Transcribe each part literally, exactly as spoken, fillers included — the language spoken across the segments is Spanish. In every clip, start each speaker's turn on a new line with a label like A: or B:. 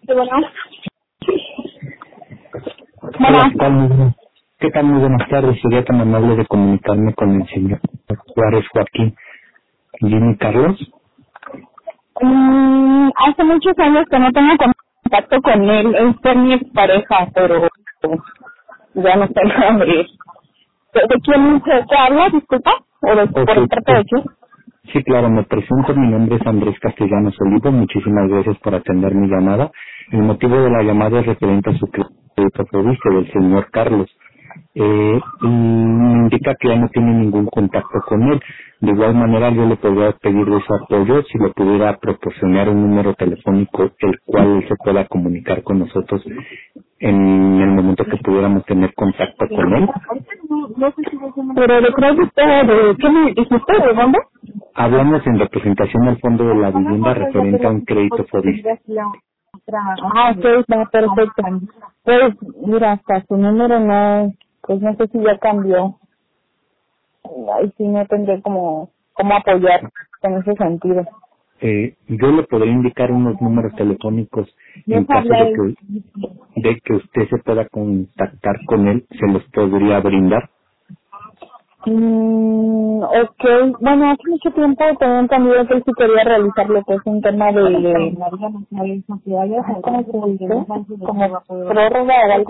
A: Bueno,
B: Hola, ¿qué tal? Muy buenas- ¿Qué tal? Muy buenas tardes. Sería tan amable de comunicarme con el señor Juárez Joaquín Jimmy Carlos.
A: mm, hace muchos años que no tengo contacto con él. Él fue mi expareja, pero ya no sé nada de él. ¿De, de quién se te habla, disculpa? ¿O de,
B: Ok,
A: por parte
B: pues,
A: de quién?
B: sí, claro, me presento. Mi nombre es Andrés Castellanos Olivo. Muchísimas gracias por atender mi llamada. El motivo de la llamada es referente a su crédito previsto del señor Carlos. Eh, y me indica que ya no tiene ningún contacto con él. De igual manera, yo le podría pedir de su apoyo si le pudiera proporcionar un número telefónico el cual él se pueda comunicar con nosotros en el momento que pudiéramos tener contacto con él.
A: Pero de crédito, ¿de qué me dijiste? ¿De dónde?
B: Hablamos en representación del Fondo de la Vivienda referente a un crédito FODIS.
A: Ah, ok, está perfecto. Pues, mira, hasta su número no, pues no sé si ya cambió. Ahí sí no tendré como, como apoyar en ese sentido.
B: Eh, yo le podría indicar unos números telefónicos en caso de que, de que usted se pueda contactar con él, se los podría brindar.
A: Mm, ok, bueno, hace mucho tiempo tenía entendido que él sí quería realizar lo que es un tema de, ¿cómo se dice? Como prórroga o algo,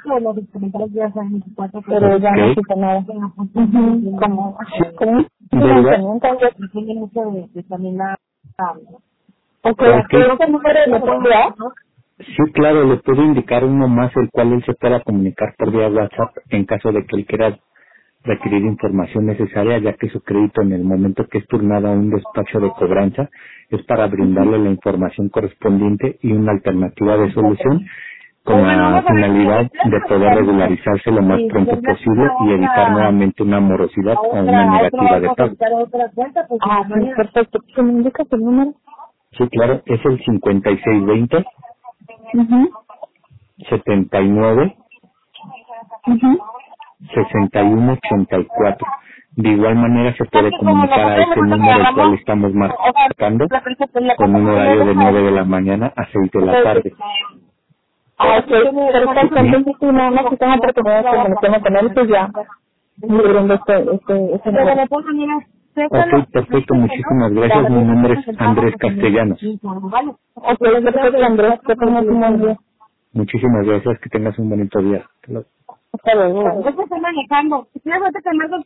A: pero ya no
B: Ok,
A: supe nada. Ujú, como, como un
B: ¿verdad?
A: financiamiento, algo así. Ok, ¿a
B: Ok,
A: qué número le puedo dar?
B: sí, claro, le puedo indicar uno más el cual él se pueda comunicar por vía WhatsApp en caso de que él quiera requerir información necesaria, ya que su crédito en el momento que es turnado a un despacho de cobranza es para brindarle la información correspondiente y una alternativa de solución con la finalidad de poder regularizarse lo más pronto posible y evitar nuevamente una morosidad o una negativa de pago.
A: Ah, sí, perfecto. ¿Se me indica el número?
B: Sí, claro, es el cincuenta y seis veinte,
A: Mhm.
B: setenta y nueve,
A: Mhm.
B: sesenta y uno ochenta y cuatro. De igual manera se puede comunicar a ese número el cual estamos marcando con un horario de nueve de la mañana a seis de la tarde.
A: Ah, ok, perfecto. Entonces, si no, no, si tengo oportunidad de comunicarme con él, pues ya, me brindo este, este, este número.
B: Ok, perfecto, muchísimas gracias. Mi nombre es Andrés Castellanos.
A: Ok, perfecto, Andrés, que tengas un buen día.
B: Muchísimas gracias, que tengas un bonito día. Hasta luego.
A: Hasta luego.